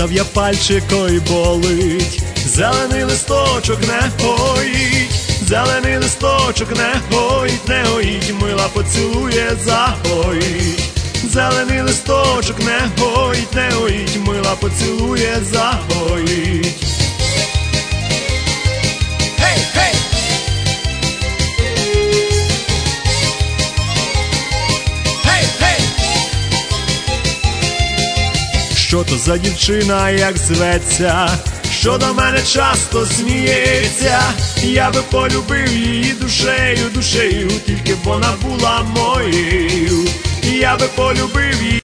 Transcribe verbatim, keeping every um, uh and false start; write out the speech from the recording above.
Показав я пальчик, ой болить, зелений листочок не гоїть, зелений листочок не гоїть, не гоїть, мила поцілує, загоїть. Зелений листочок не гоїть, не гоїть, мила поцілує, загоїть. Гей, гей! Гей, гей! Що то за дівчина, як зветься, що до мене часто сміється? Я би полюбив її душею, душею, тільки б вона була моєю. Я би полюбив її